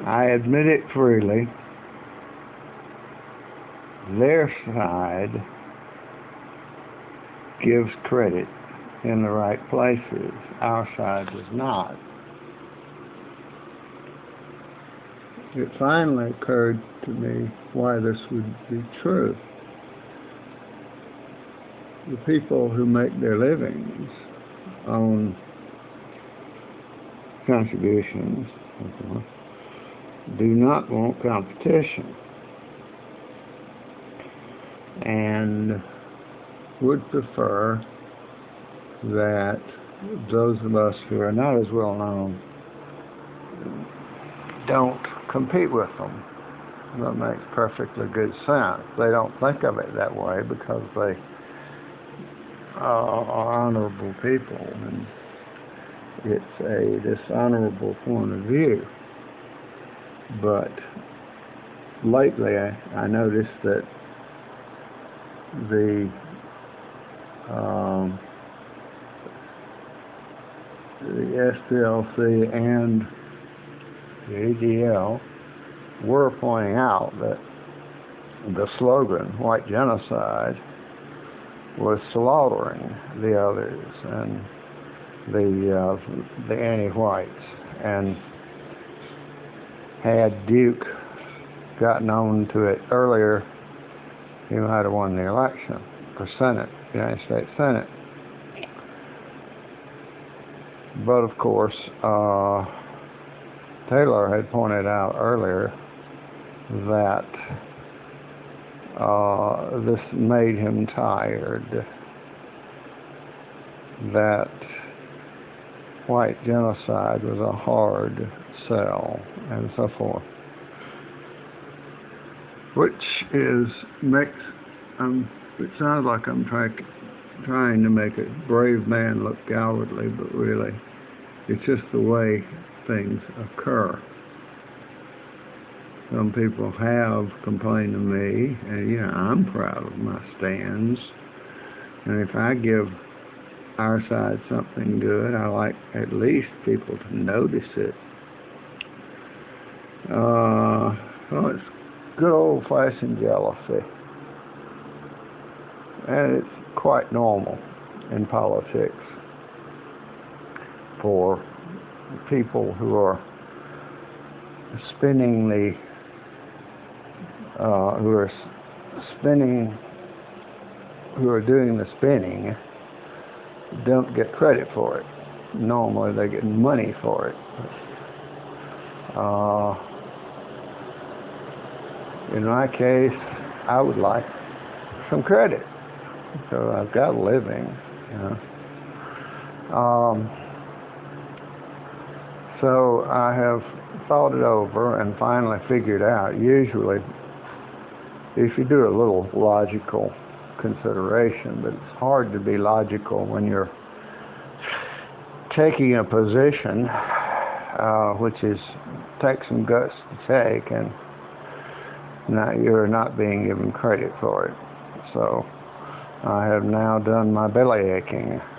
I admit it freely. Their side gives credit in the right places. Our side does not. It finally occurred to me why this would be true. The people who make their livings on contributions do not want competition and would prefer that those of us who are not as well known don't compete with them. That makes perfectly good sense. They don't think of it that way because they are honorable people, and it's a dishonorable point of view. But lately I noticed that the SPLC and the ADL were pointing out that the slogan, white genocide, was slaughtering the others and the anti-whites. And had Duke gotten on to it earlier, he might have won the election for Senate, United States Senate. But of course, Taylor had pointed out earlier that this made him tired, that white genocide was a hard sell, and so forth. Which it sounds like I'm trying to make a brave man look cowardly, but really, it's just the way things occur. Some people have complained to me, and I'm proud of my stands. And if I give our side something good, I like at least people to notice it. Well, it's good old-fashioned jealousy. And it's quite normal in politics for people who are who are doing the spinning don't get credit for it. Normally they get money for it. In my case, I would like some credit. So I've got a living, So I have thought it over and finally figured out, usually, if you do a little logical consideration, but it's hard to be logical when you're taking a position which takes some guts to take, and you're not being given credit for it. So I have now done my belly aching.